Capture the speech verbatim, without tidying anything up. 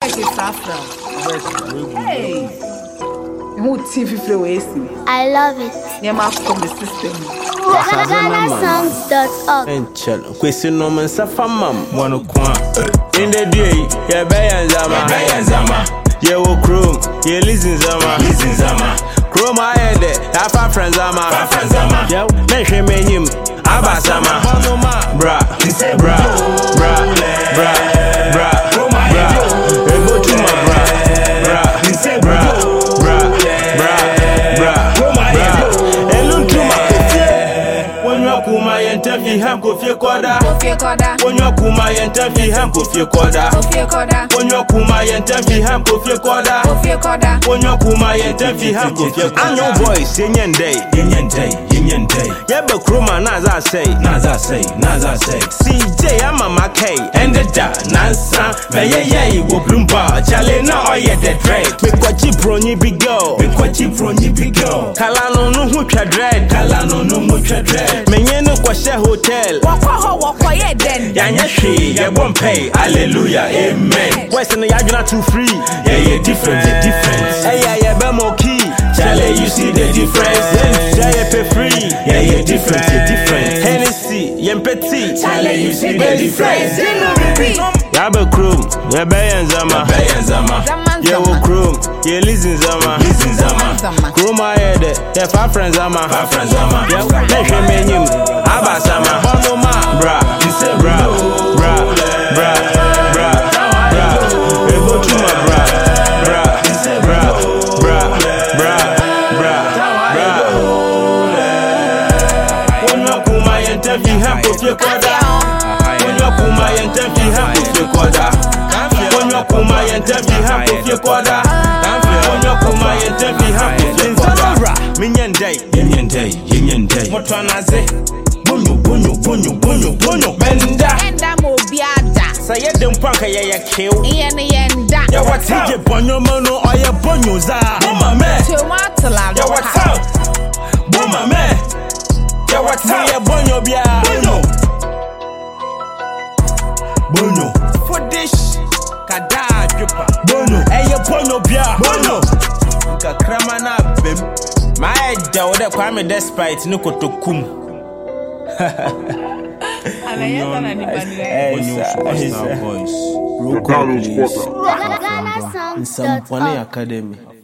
like a saffron. Hey. Who T V flow is? I love it. Your mouth from the system. Ghana songs dot org. Enchelo, question no man safa mam. One kwa. In the day, yeah bayan zama, bayan zama. Yeah wo chrome, yeah listen zama, listen zama. Chrome I had it, afa friends zama, afa friends zama. Yeah, me she me him, aba zama. Bra, bra, bra, bra, bra, bra. Ebo tu ma bra, bra, bra, bra, bra, bra, bra. Elun tu ma kofie. Wonyo kuma yenta fi ham kofie koda. Kofie koda. Wonyo kuma yenta fi ham kofie koda. Kofie koda. Wonyo kuma yenta fi ham kofie koda. Kofie koda. Wonyo kuma yenta fi ham kofie koda. Anyo boys yenyen day, yenyen day, yenyen day. Yebe kroma naza say, naza say, naza say. C J ama makay, ende da nansa. Veye ye wo blumba, chale na oye de dread. Me kwa chipronyi big girl, me kwa chipronyi big girl. Kalano no hu twa dread, kalano no hu twa dread. Menye no kwa she hotel, wakwa ho wakwa ye den. Yanya shi ye won pay, hallelujah, amen. West no yagina too free, yeah yeah different, yeah different. Hey yeah yeah be mo key, chale you see the difference. Yeah yeah pay free, yeah yeah different, yeah different. Hennessy, yem petit, chale you see the difference. Yabe chrome, yeah bayan zama, bayan zama. Yeah wo chrome, yeah listen zama, listen zama. Chrome I had it, yeah five friends zama, five friends zama. Yeah, me she me him, aba zama. Bono ma, bra, bra, bra, bra, bra, bra. Ebo tu ma bra, bra, bra, bra, bra, bra, bra. Wonyo kuma yenta fi ham kofie koda. Wonyo kuma yenta fi ham kofie koda. Wonyo kuma yenta fi ham kofie koda. Wonyo kuma yenta fi ham kofie koda. Minyen day, minyen day, minyen day. Motwanaze. Bonyo, bonyo, bonyo, bonyo, bonyo. Menda. Enda mo biada. Say dem panka ye ye kill. Yen yenda. Ya what up? Bonyo mono or ya bonyo za. Boma me. Tomato la. Ya what up? Boma me. Ya what up? Ya bonyo bia. Bonyo. Bonyo. For this. Kada dripa. Bonyo. Hey ya bonyo bia. Bonyo. Ka krama na bem. My head da wode kwame despite no kotokum. Ghana songs dot org. Academy.